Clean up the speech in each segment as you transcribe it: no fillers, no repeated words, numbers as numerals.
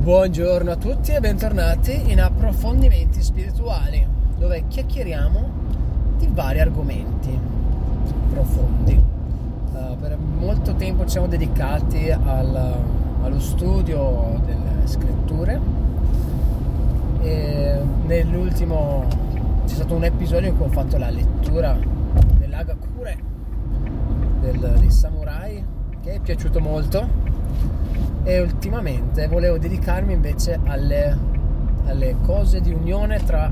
Buongiorno a tutti e bentornati in Approfondimenti Spirituali, dove chiacchieriamo di vari argomenti profondi. Per molto tempo ci siamo dedicati allo studio delle scritture e nell'ultimo c'è stato un episodio in cui ho fatto la lettura dell'Hagakure dei samurai, che è piaciuto molto. E ultimamente volevo dedicarmi invece alle cose di unione tra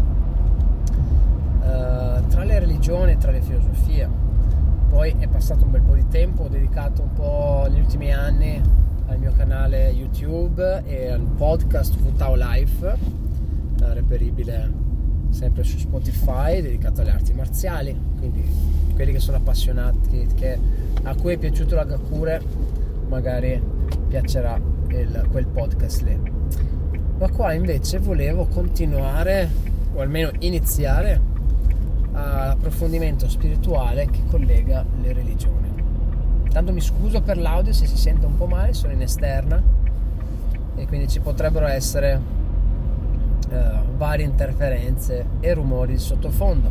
le religioni, tra le filosofie. Poi è passato un bel po' di tempo, ho dedicato un po' negli ultimi anni al mio canale YouTube e al podcast Futao Life, reperibile sempre su Spotify, dedicato alle arti marziali. Quindi quelli che sono appassionati, a cui è piaciuto l'Hagakure, magari piacerà quel podcast lì. Ma qua invece volevo continuare, o almeno iniziare, all'approfondimento spirituale che collega le religioni. Tanto mi scuso per l'audio se si sente un po' male, sono in esterna e quindi ci potrebbero essere varie interferenze e rumori di sottofondo.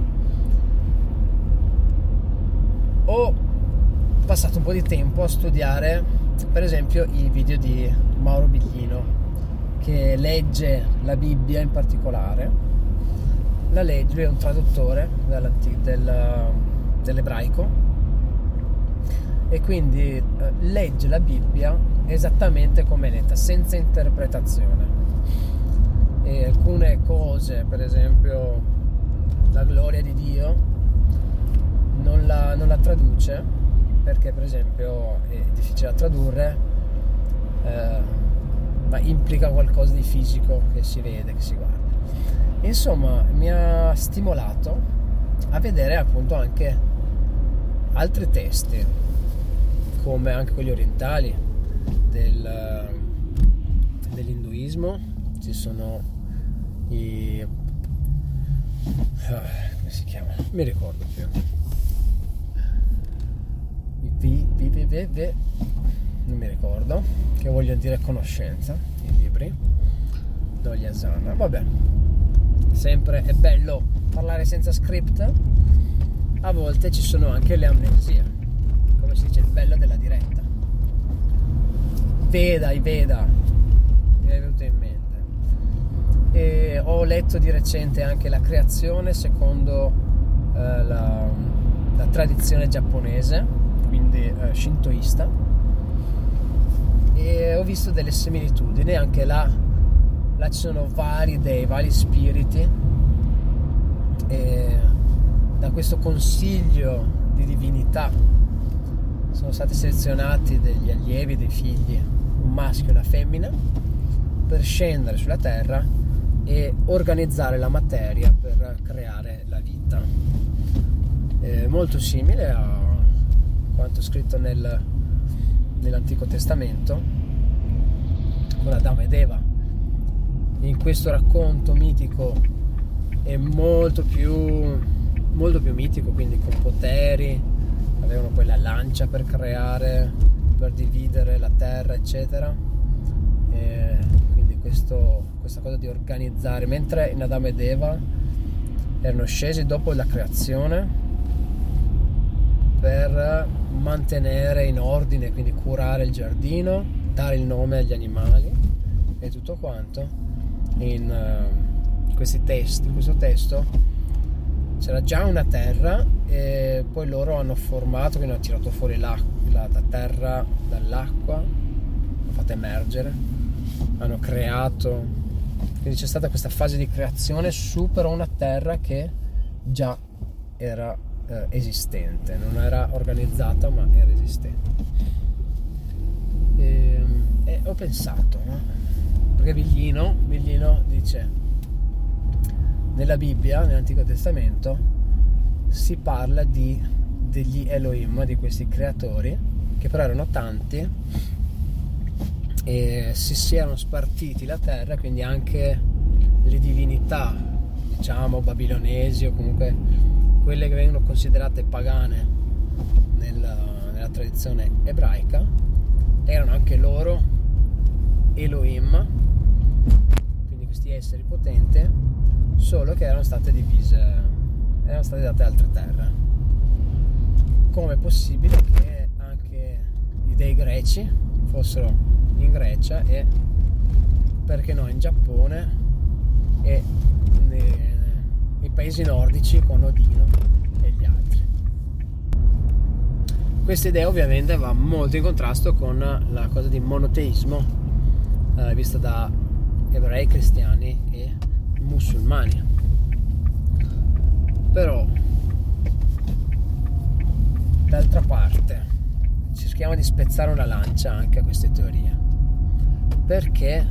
Ho passato un po' di tempo a studiare per esempio i video di Mauro Biglino, che legge la Bibbia in particolare. La legge, lui è un traduttore dell'ebraico e quindi legge la Bibbia esattamente come è letta, senza interpretazione. E alcune cose, per esempio la gloria di Dio, non la traduce, perché per esempio è difficile da tradurre, ma implica qualcosa di fisico che si vede, che si guarda. Insomma, mi ha stimolato a vedere appunto anche altri testi, come anche quelli orientali dell'induismo. Ci sono come si chiama? Non mi ricordo più. Non mi ricordo, che voglio dire conoscenza, i libri Dogli Asana. Vabbè, sempre è bello parlare senza script. A volte ci sono anche le amnesie, come si dice, il bello della diretta. I Veda mi è venuto in mente. E ho letto di recente anche la creazione secondo la tradizione giapponese, quindi shintoista, e ho visto delle similitudini. Anche là ci sono vari dei, vari spiriti, e da questo consiglio di divinità sono stati selezionati degli allievi, dei figli, un maschio e una femmina, per scendere sulla terra e organizzare la materia per creare la vita. Molto simile a quanto scritto nell'Antico Testamento con Adamo ed Eva. In questo racconto mitico è molto più mitico, quindi con poteri, avevano poi la lancia per creare, per dividere la terra, eccetera. E quindi questa cosa di organizzare, mentre in Adamo ed Eva erano scesi dopo la creazione per mantenere in ordine, quindi curare il giardino, dare il nome agli animali e tutto quanto. In questo testo c'era già una terra e poi loro hanno formato, quindi hanno tirato fuori la terra dall'acqua, l'hanno fatta emergere, hanno creato, quindi c'è stata questa fase di creazione su però una terra che già era esistente, non era organizzata ma era esistente. E ho pensato, no? Perché Biglino dice, nella Bibbia, nell'Antico Testamento, si parla degli Elohim, di questi creatori, che però erano tanti e si erano spartiti la terra, quindi anche le divinità, diciamo, babilonesi o comunque quelle che vengono considerate pagane nella tradizione ebraica, erano anche loro Elohim, quindi questi esseri potenti, solo che erano state date altre terre. Come è possibile che anche i dei greci fossero in Grecia e perché no in Giappone e nei paesi nordici con Odino e gli altri. Questa idea ovviamente va molto in contrasto con la cosa di monoteismo vista da ebrei, cristiani e musulmani. Però d'altra parte cerchiamo di spezzare una lancia anche a queste teorie, perché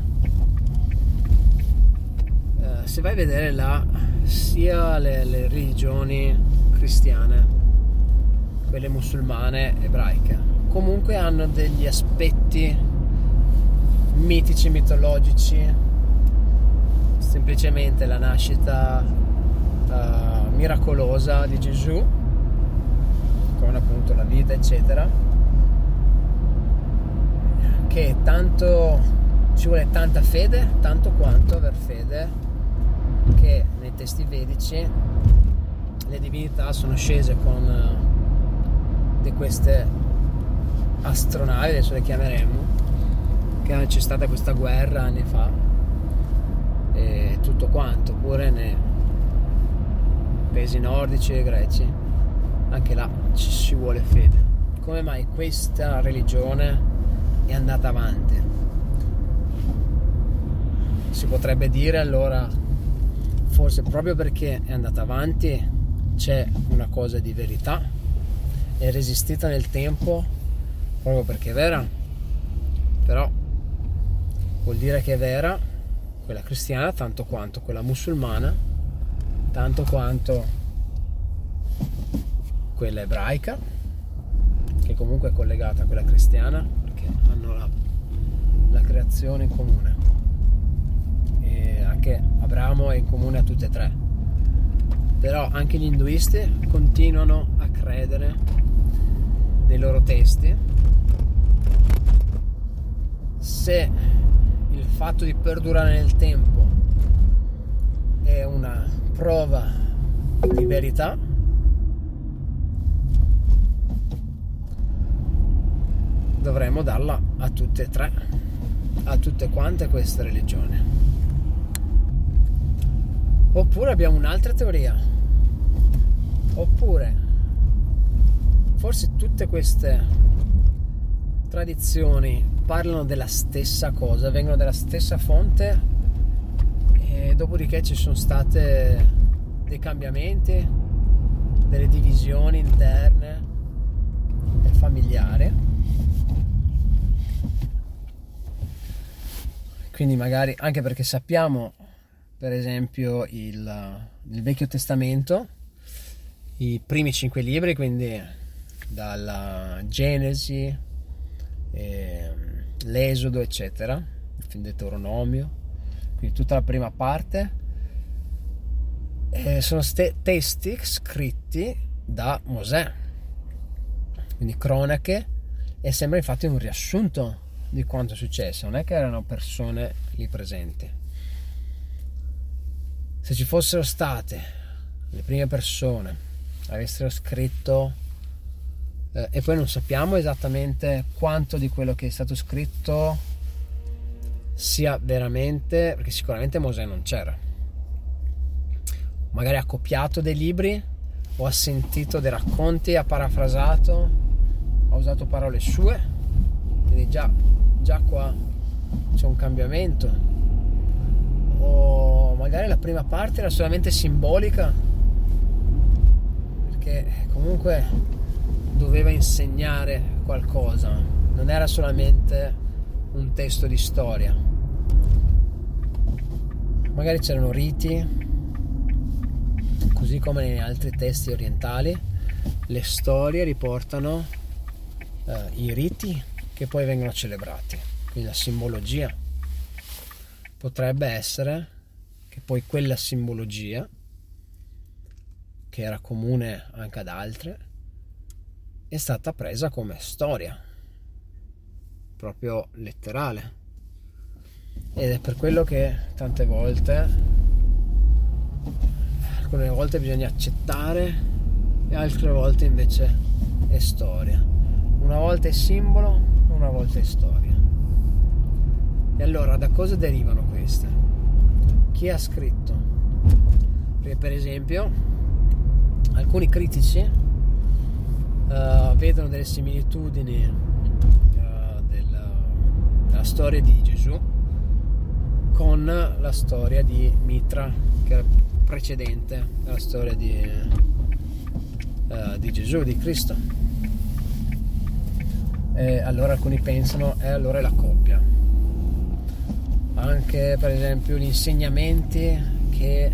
se vai a vedere sia le religioni cristiane, quelle musulmane, ebraiche, comunque hanno degli aspetti mitici, mitologici, semplicemente la nascita miracolosa di Gesù, con appunto la vita eccetera, che tanto ci vuole tanta fede, tanto quanto aver fede che nei testi vedici le divinità sono scese con di queste astronavi, adesso le chiameremo, che c'è stata questa guerra anni fa e tutto quanto, pure nei paesi nordici e greci anche là ci vuole fede. Come mai questa religione è andata avanti? Si potrebbe dire allora forse proprio perché è andata avanti c'è una cosa di verità, è resistita nel tempo proprio perché è vera, però vuol dire che è vera quella cristiana tanto quanto quella musulmana, tanto quanto quella ebraica, che comunque è collegata a quella cristiana perché hanno la creazione in comune, e anche Abramo è in comune a tutte e tre. Però anche gli induisti continuano a credere nei loro testi. Se il fatto di perdurare nel tempo è una prova di verità, dovremmo darla a tutte e tre, a tutte quante queste religioni. Oppure abbiamo un'altra teoria, oppure forse tutte queste tradizioni parlano della stessa cosa, vengono dalla stessa fonte, e dopodiché ci sono state dei cambiamenti, delle divisioni interne e familiari. Quindi magari anche perché sappiamo, per esempio, il Vecchio Testamento, i primi 5 libri, quindi dalla Genesi, l'Esodo eccetera, il Deuteronomio, quindi tutta la prima parte, sono testi scritti da Mosè, quindi cronache, e sembra infatti un riassunto di quanto è successo, non è che erano persone lì presenti. Se ci fossero state le prime persone, avessero scritto, e poi non sappiamo esattamente quanto di quello che è stato scritto sia veramente, perché sicuramente Mosè non c'era, magari ha copiato dei libri o ha sentito dei racconti, ha parafrasato, ha usato parole sue, quindi già qua c'è un cambiamento. O magari la prima parte era solamente simbolica, perché comunque doveva insegnare qualcosa, non era solamente un testo di storia. Magari c'erano riti, così come negli altri testi orientali le storie riportano i riti che poi vengono celebrati, quindi la simbologia. Potrebbe essere che poi quella simbologia, che era comune anche ad altre, è stata presa come storia, proprio letterale. Ed è per quello che alcune volte bisogna accettare e altre volte invece è storia. Una volta è simbolo, una volta è storia. E allora da cosa derivano queste? Chi ha scritto? Perché per esempio alcuni critici vedono delle similitudini della storia di Gesù con la storia di Mitra, che era precedente alla storia di Gesù, di Cristo. E allora alcuni pensano allora è la coppia. Anche per esempio gli insegnamenti che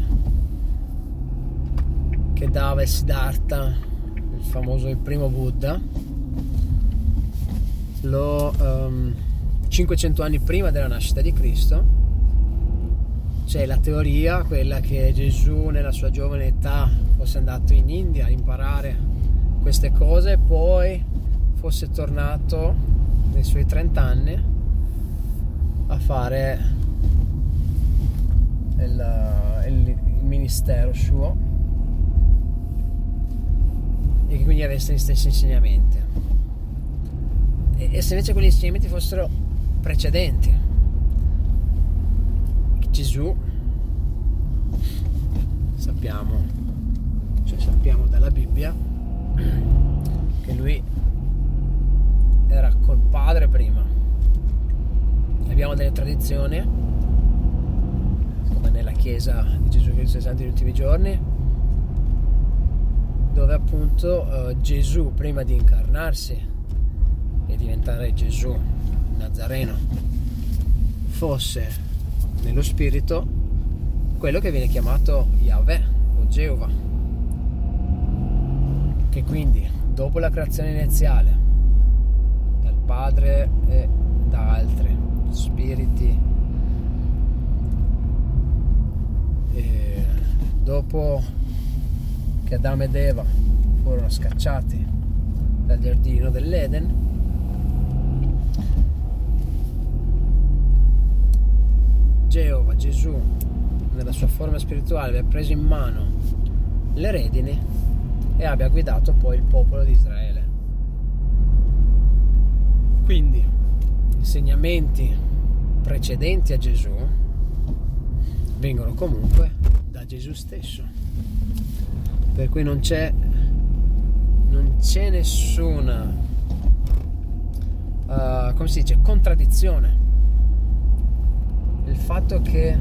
dava il Siddhartha, il primo Buddha, 500 anni prima della nascita di Cristo. C'è la teoria, quella che Gesù nella sua giovane età fosse andato in India a imparare queste cose e poi fosse tornato nei suoi 30 anni a fare il ministero suo e che quindi avesse gli stessi insegnamenti. E se invece quegli insegnamenti fossero precedenti, Gesù sappiamo dalla Bibbia che lui era col Padre prima. Abbiamo delle tradizioni come nella Chiesa di Gesù Cristo dei Santi degli Ultimi Giorni, dove appunto Gesù, prima di incarnarsi e diventare Gesù Nazareno, fosse nello spirito quello che viene chiamato Yahweh o Geova, che quindi dopo la creazione iniziale dal Padre e da altri spiriti, e dopo che Adamo ed Eva furono scacciati dal giardino dell'Eden, Geova, Gesù, nella sua forma spirituale, abbia preso in mano le redini e abbia guidato poi il popolo di Israele. Quindi, insegnamenti precedenti a Gesù vengono comunque da Gesù stesso. Per cui non c'è nessuna, come si dice, contraddizione. Il fatto che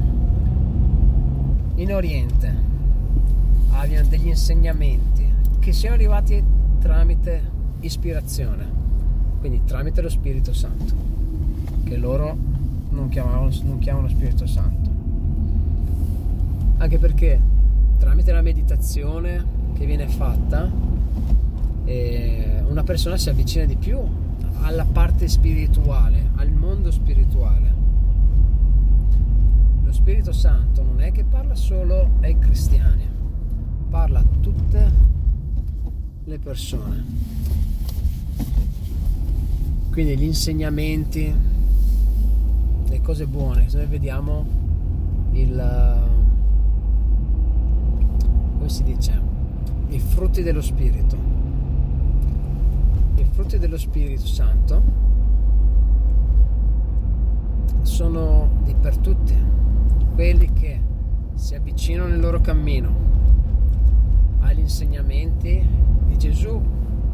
in Oriente abbiano degli insegnamenti che siano arrivati tramite ispirazione, quindi tramite lo Spirito Santo, che loro non chiamano Spirito Santo, anche perché tramite la meditazione che viene fatta una persona si avvicina di più alla parte spirituale, al mondo spirituale. Lo Spirito Santo non è che parla solo ai cristiani, parla a tutte le persone. Quindi gli insegnamenti, le cose buone, noi vediamo come si dice, i frutti dello Spirito. I frutti dello Spirito Santo sono per tutti quelli che si avvicinano nel loro cammino agli insegnamenti di Gesù,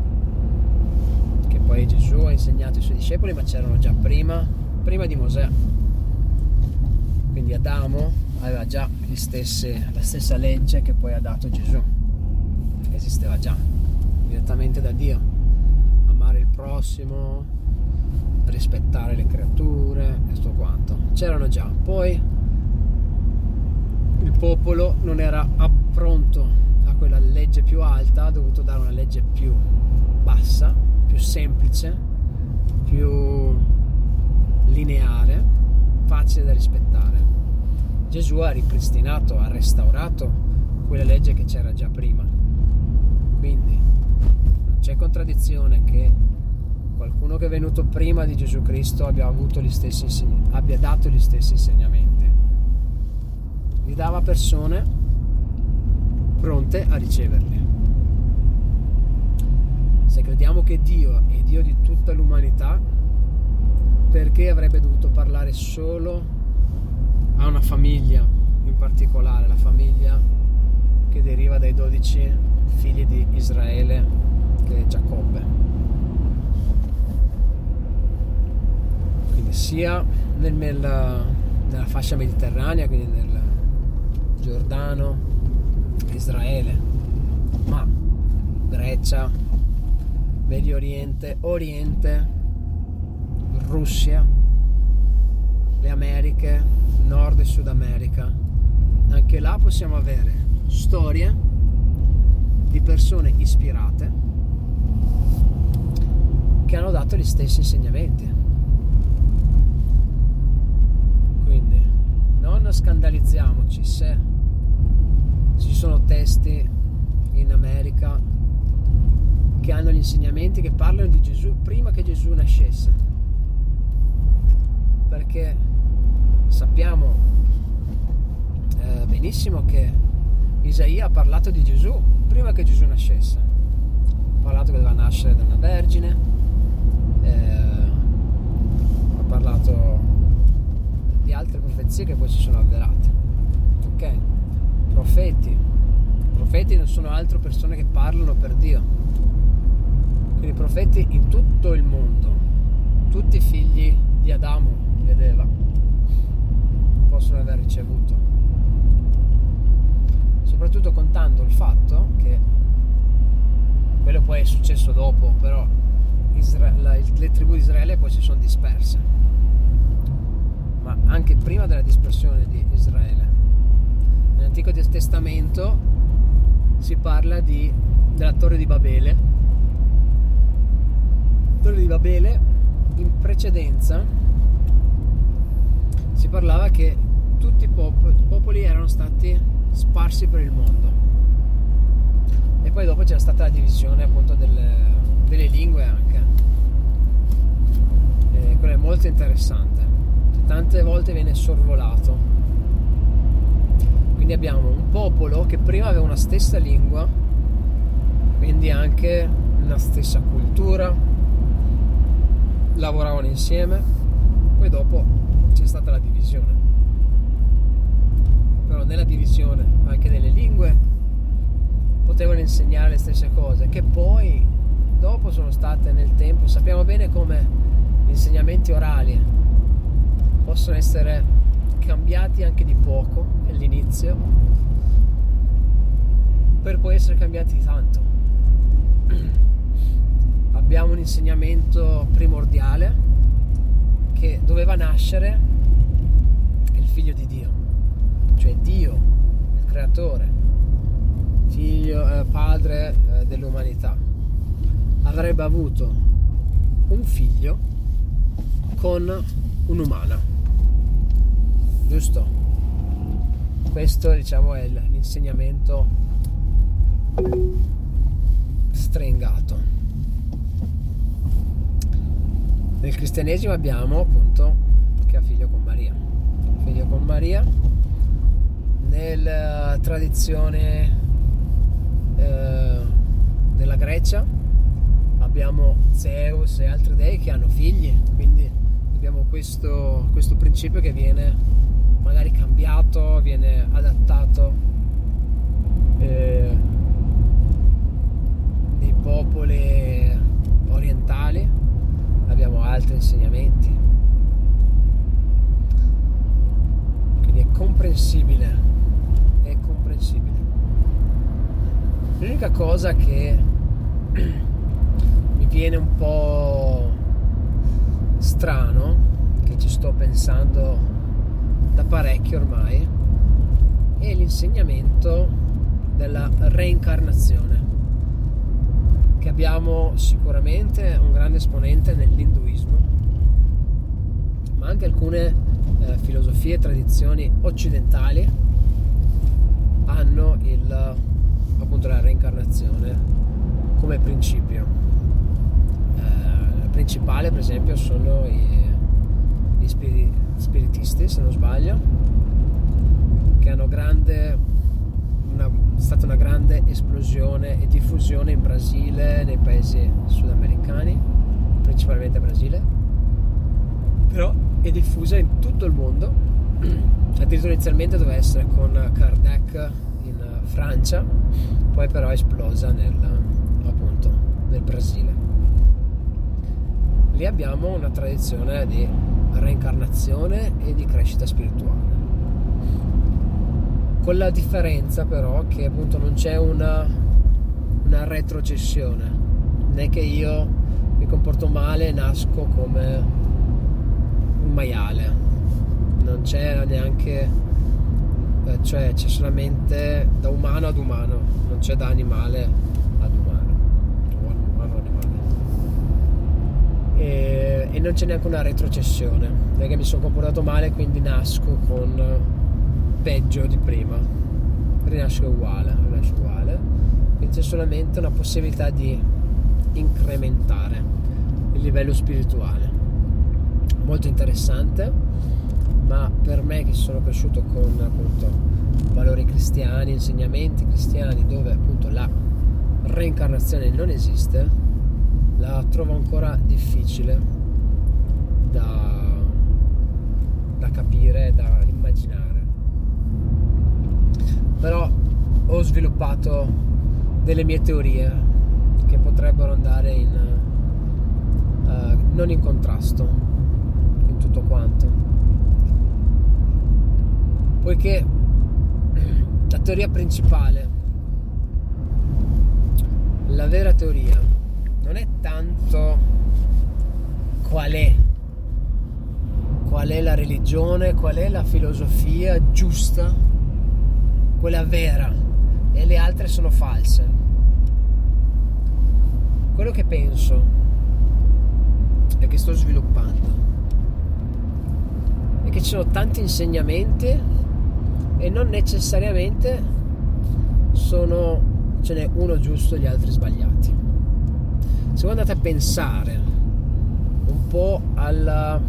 che poi Gesù ha insegnato ai suoi discepoli, ma c'erano già prima di Mosè. Quindi Adamo aveva già la stessa legge che poi ha dato Gesù, che esisteva già direttamente da Dio: amare il prossimo, rispettare le creature e tutto quanto. C'erano già. Poi il popolo non era pronto a quella legge più alta, ha dovuto dare una legge più bassa, più semplice, più lineare, facile da rispettare. Gesù ha ripristinato, ha restaurato quella legge che c'era già prima. Quindi non c'è contraddizione che qualcuno che è venuto prima di Gesù Cristo abbia dato gli stessi insegnamenti. Li dava persone pronte a riceverli. Se crediamo che Dio è Dio di tutta l'umanità, perché avrebbe dovuto parlare solo a una famiglia in particolare, la famiglia che deriva dai 12 figli di Israele, che è Giacobbe? Quindi sia nella fascia mediterranea, quindi nel Giordano, Israele, ma Grecia, Medio Oriente, Oriente, Russia, le Americhe, Nord e Sud America, anche là possiamo avere storie di persone ispirate che hanno dato gli stessi insegnamenti. Quindi non scandalizziamoci se ci sono testi in America che hanno gli insegnamenti che parlano di Gesù prima che Gesù nascesse, perché sappiamo benissimo che Isaia ha parlato di Gesù prima che Gesù nascesse. Ha parlato che doveva nascere da una vergine, ha parlato di altre profezie che poi si sono avverate. Ok? Profeti non sono altro persone che parlano per Dio. Quindi profeti in tutto il mondo, tutti i figli di Adamo ed Eva possono aver ricevuto, soprattutto contando il fatto che quello poi è successo dopo, però le tribù di Israele poi si sono disperse, ma anche prima della dispersione di Israele nell'Antico Testamento si parla della Torre di Babele. Torre di Babele, in precedenza si parlava che tutti i popoli erano stati sparsi per il mondo, e poi dopo c'era stata la divisione appunto delle lingue anche, e quello è molto interessante, tante volte viene sorvolato. Quindi abbiamo un popolo che prima aveva una stessa lingua, quindi anche una stessa cultura, lavoravano insieme, poi dopo c'è stata la divisione, però nella divisione anche delle lingue potevano insegnare le stesse cose, che poi dopo sono state nel tempo, sappiamo bene come gli insegnamenti orali possono essere cambiati anche di poco all'inizio per poi essere cambiati di tanto. Abbiamo un insegnamento primordiale che doveva nascere il figlio di Dio, cioè Dio, il creatore, figlio, padre dell'umanità, avrebbe avuto un figlio con un'umana, giusto? Questo, diciamo, è l'insegnamento stringato. Nel cristianesimo abbiamo appunto che ha figlio con Maria. Nella tradizione della Grecia abbiamo Zeus e altri dei che hanno figli, quindi abbiamo questo principio che viene magari cambiato, viene adattato nei popoli orientali. Abbiamo altri insegnamenti, quindi è comprensibile. L'unica cosa che mi viene un po' strano, che ci sto pensando da parecchio ormai, è l'insegnamento della reincarnazione, che abbiamo sicuramente un grande esponente nell'induismo, ma anche alcune filosofie e tradizioni occidentali hanno appunto la reincarnazione come principio. principale per esempio sono gli spiritisti, se non sbaglio, che hanno stata una grande esplosione e diffusione in Brasile, nei paesi sudamericani, principalmente Brasile, però è diffusa in tutto il mondo. Addirittura inizialmente doveva essere con Kardec in Francia, poi però è esplosa nel Brasile. Lì abbiamo una tradizione di reincarnazione e di crescita spirituale, con la differenza però che appunto non c'è una retrocessione, non è che io mi comporto male e nasco come un maiale, non c'è neanche, cioè c'è solamente da umano ad umano, non c'è da animale ad umano, o umano ad animale, e non c'è neanche una retrocessione, non è che mi sono comportato male quindi nasco con peggio di prima, rinasco uguale, quindi c'è solamente una possibilità di incrementare il livello spirituale. Molto interessante, ma per me che sono cresciuto con appunto valori cristiani, insegnamenti cristiani, dove appunto la reincarnazione non esiste, la trovo ancora difficile da capire, da immaginare. Però ho sviluppato delle mie teorie che potrebbero andare non in contrasto in tutto quanto, poiché la teoria principale, la vera teoria, non è tanto qual è la religione, qual è la filosofia giusta, quella vera, e le altre sono false. Quello che penso e che sto sviluppando è che ci sono tanti insegnamenti e non necessariamente ce n'è uno giusto e gli altri sbagliati. Se voi andate a pensare un po' alla,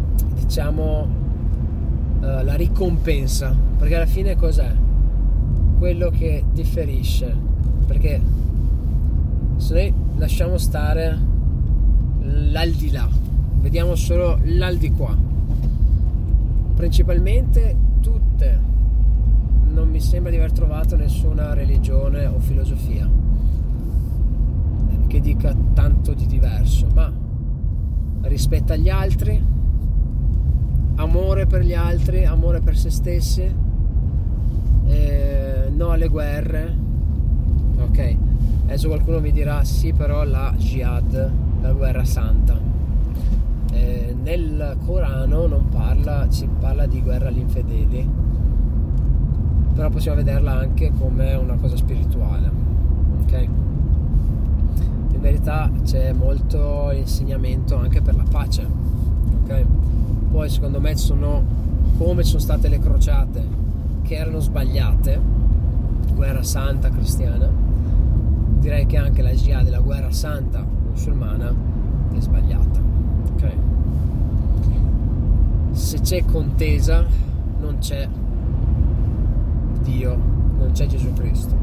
la ricompensa, perché alla fine cos'è? Quello che differisce, perché se noi lasciamo stare l'aldilà, vediamo solo l'aldilà, principalmente tutte, non mi sembra di aver trovato nessuna religione o filosofia che dica tanto di diverso, ma rispetto agli altri, amore per gli altri, amore per se stessi, no alle guerre. Ok, adesso qualcuno mi dirà sì, però la jihad, la guerra santa, nel Corano non si parla di guerra agli infedeli, però possiamo vederla anche come una cosa spirituale. Ok, in verità c'è molto insegnamento anche per la pace. Ok, poi secondo me come sono state le crociate che erano sbagliate, guerra santa cristiana, direi che anche la jihad, la guerra santa musulmana, è sbagliata. Ok, se c'è contesa non c'è Dio, non c'è Gesù Cristo,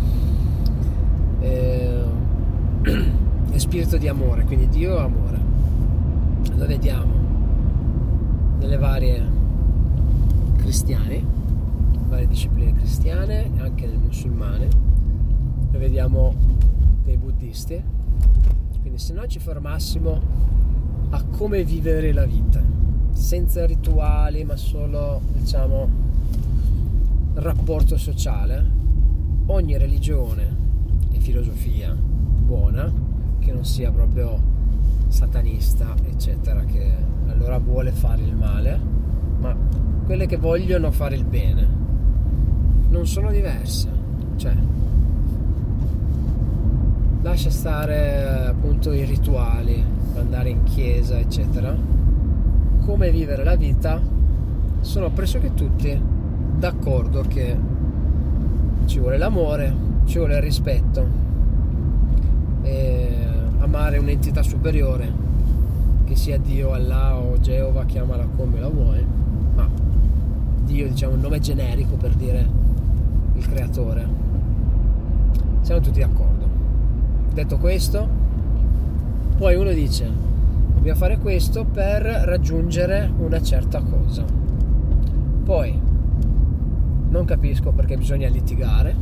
è spirito di amore, quindi Dio è amore. Lo vediamo nelle varie discipline cristiane, anche nel musulmane, lo vediamo nei buddisti. Quindi se noi ci fermassimo a come vivere la vita senza rituali, ma solo rapporto sociale, ogni religione e filosofia buona, che non sia proprio satanista eccetera, che allora vuole fare il male, ma quelle che vogliono fare il bene, non sono diverse. Cioè, lascia stare appunto i rituali, andare in chiesa eccetera, come vivere la vita, sono pressoché tutti d'accordo che ci vuole l'amore, ci vuole il rispetto, e amare un'entità superiore, che sia Dio, Allah o Geova, chiamala come la vuoi, ma Dio, diciamo, un nome generico per dire il creatore. Siamo tutti d'accordo. Detto questo, poi uno dice: dobbiamo fare questo per raggiungere una certa cosa. Poi non capisco perché bisogna litigare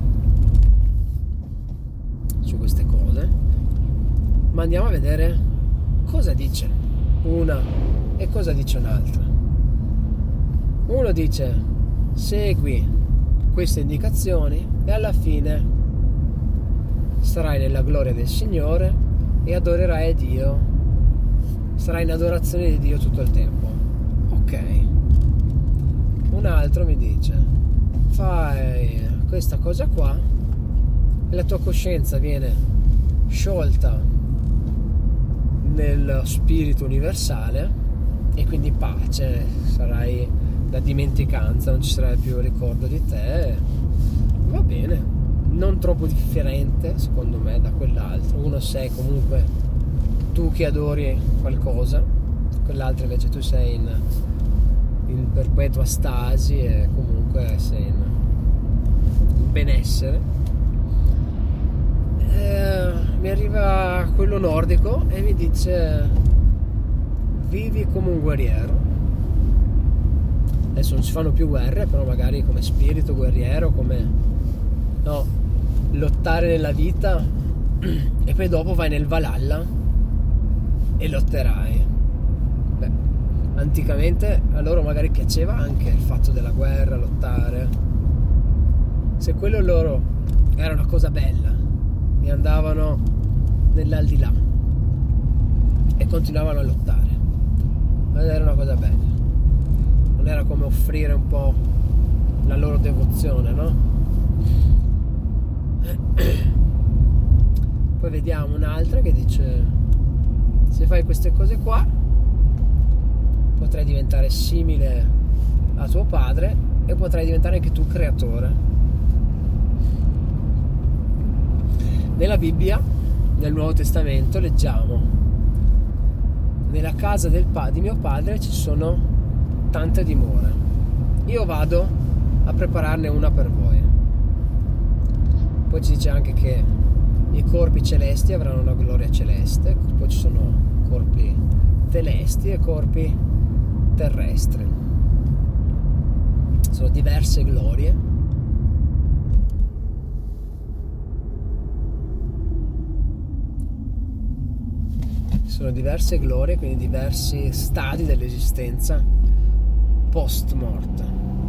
su queste cose, ma andiamo a vedere cosa dice una e cosa dice un'altra. Uno dice: segui queste indicazioni e alla fine sarai nella gloria del Signore e adorerai Dio, sarai in adorazione di Dio tutto il tempo. Ok. Un altro mi dice: fai questa cosa qua e la tua coscienza viene sciolta nel spirito universale e quindi pace, sarai da dimenticanza, non ci sarà più ricordo di te. Va bene, non troppo differente secondo me da quell'altro. Uno sei comunque tu che adori qualcosa, quell'altro invece tu sei in perpetua stasi e comunque sei in benessere. Mi arriva quello nordico e mi dice: vivi come un guerriero. Adesso non si fanno più guerre, però magari come spirito guerriero, come lottare nella vita, e poi dopo vai nel Valhalla e lotterai. Beh, anticamente a loro magari piaceva anche il fatto della guerra, lottare. Se quello loro era una cosa bella e andavano nell'aldilà e continuavano a lottare, era una cosa bella, non era come offrire un po' la loro devozione, no? Poi vediamo un'altra che dice: se fai queste cose qua potrai diventare simile a tuo padre e potrai diventare anche tu creatore. Nella Bibbia, nel Nuovo Testamento, leggiamo: nella casa di mio padre ci sono tante dimore, io vado a prepararne una per voi. Poi ci dice anche che i corpi celesti avranno una gloria celeste, poi ci sono corpi celesti e corpi terrestri, sono diverse glorie. Sono diverse glorie, quindi diversi stadi dell'esistenza post morte.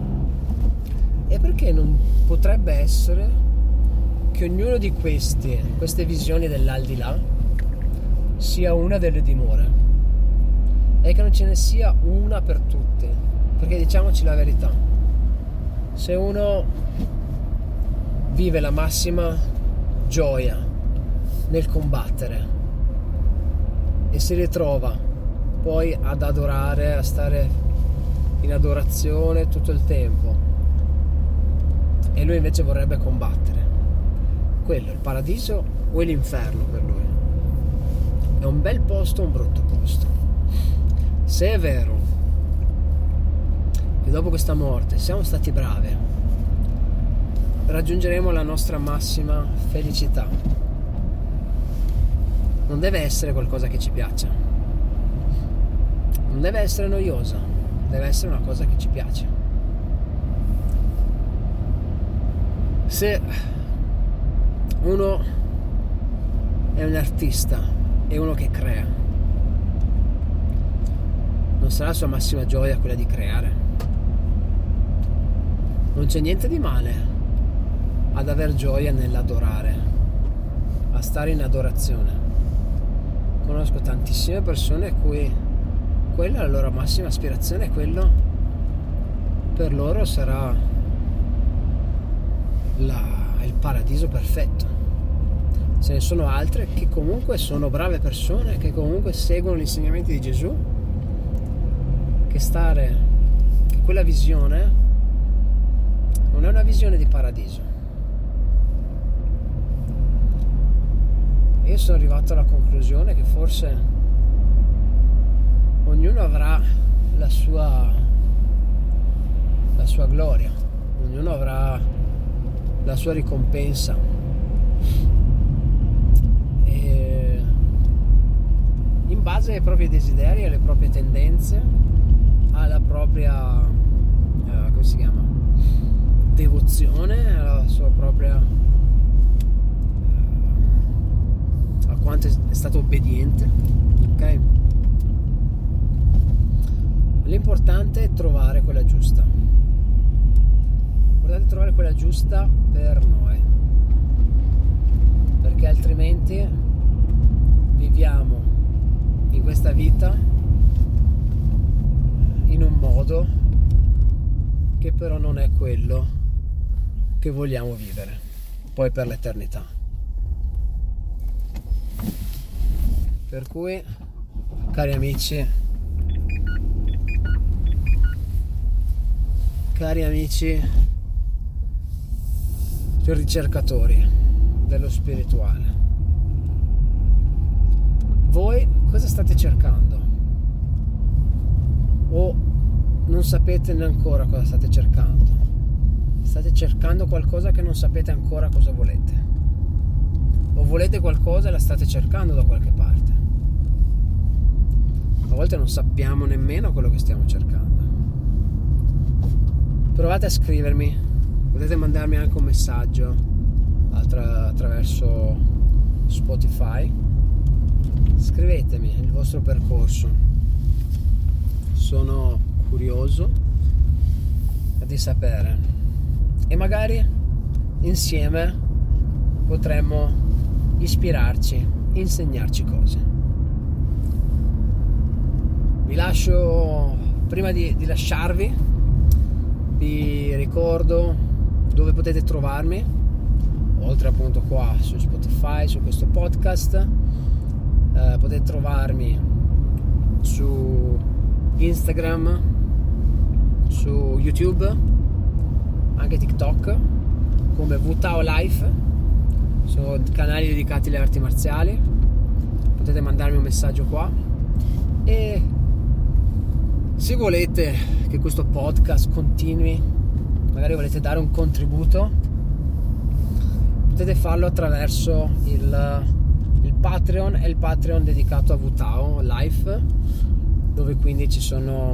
E perché non potrebbe essere che ognuno di queste visioni dell'aldilà sia una delle dimore e che non ce ne sia una per tutti? Perché diciamoci la verità, se uno vive la massima gioia nel combattere e si ritrova poi ad adorare, a stare in adorazione tutto il tempo, e lui invece vorrebbe combattere, quello è il paradiso o è l'inferno per lui? È un bel posto o un brutto posto? Se è vero che dopo questa morte siamo stati bravi, raggiungeremo la nostra massima felicità, non deve essere qualcosa che ci piaccia, non deve essere noiosa, deve essere una cosa che ci piace. Se uno è un artista e uno che crea, non sarà la sua massima gioia quella di creare? Non c'è niente di male ad aver gioia nell'adorare, a stare in adorazione. Conosco tantissime persone a cui quella è la loro massima aspirazione, e quello per loro sarà il paradiso perfetto. Ce ne sono altre che comunque sono brave persone, che comunque seguono gli insegnamenti di Gesù, che quella visione non è una visione di paradiso. Io sono arrivato alla conclusione che forse ognuno avrà la sua gloria, ognuno avrà la sua ricompensa, e in base ai propri desideri, alle proprie tendenze, alla propria come si chiama, devozione, alla sua propria a quanto è stato obbediente, ok? L'importante è trovare quella giusta. L'importante è trovare quella giusta per noi, perché altrimenti viviamo in questa vita in un modo che però non è quello che vogliamo vivere poi per l'eternità. Per cui, cari amici ricercatori dello spirituale, voi cosa state cercando? O non sapete neanche ancora cosa state cercando? State cercando qualcosa che non sapete ancora cosa volete, o volete qualcosa e la state cercando da qualche parte. A volte non sappiamo nemmeno quello che stiamo cercando. Provate a scrivermi, potete mandarmi anche un messaggio attraverso Spotify. Scrivetemi il vostro percorso, sono curioso di sapere, e magari insieme potremmo ispirarci, insegnarci cose. Vi lascio, prima di lasciarvi, vi ricordo dove potete trovarmi, oltre appunto qua su Spotify, su questo podcast. Potete trovarmi su Instagram, su YouTube, anche TikTok, come Wutao Life. Sono canali dedicati alle arti marziali. Potete mandarmi un messaggio qua, e se volete che questo podcast continui, magari volete dare un contributo, potete farlo attraverso il Patreon. È il Patreon dedicato a Wutao Life, dove quindi ci sono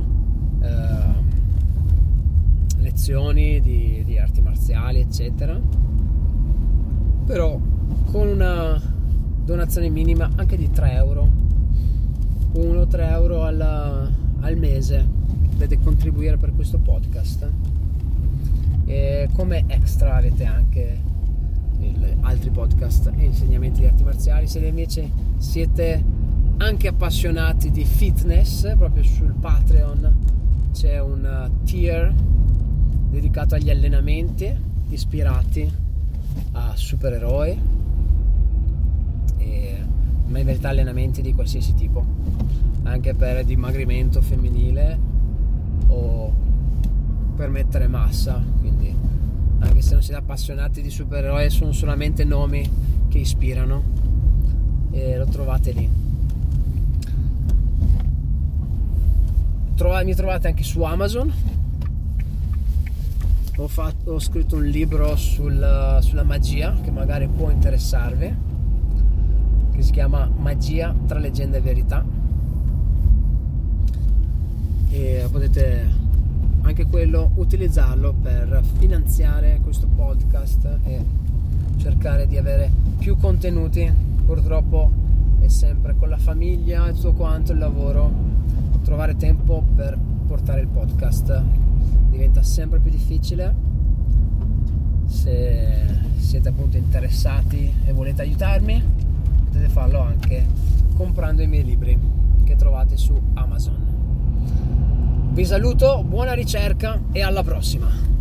lezioni di arti marziali, eccetera, però con una donazione minima anche di 3 euro, 3 euro al mese potete contribuire per questo podcast. E come extra avete anche altri podcast e insegnamenti di arti marziali. Se invece siete anche appassionati di fitness, proprio sul Patreon c'è un tier dedicato agli allenamenti ispirati a supereroi, ma in verità allenamenti di qualsiasi tipo, anche per dimagrimento femminile o per mettere massa. Quindi anche se non siete appassionati di supereroi, sono solamente nomi che ispirano, e lo trovate lì. Mi trovate anche su Amazon. Ho scritto un libro sulla magia che magari può interessarvi, che si chiama Magia tra leggenda e verità, e potete anche quello utilizzarlo per finanziare questo podcast e cercare di avere più contenuti. Purtroppo è sempre con la famiglia e tutto quanto, il lavoro, trovare tempo per portare il podcast diventa sempre più difficile. Se siete appunto interessati e volete aiutarmi, potete farlo anche comprando i miei libri che trovate su Amazon. Vi saluto, buona ricerca e alla prossima!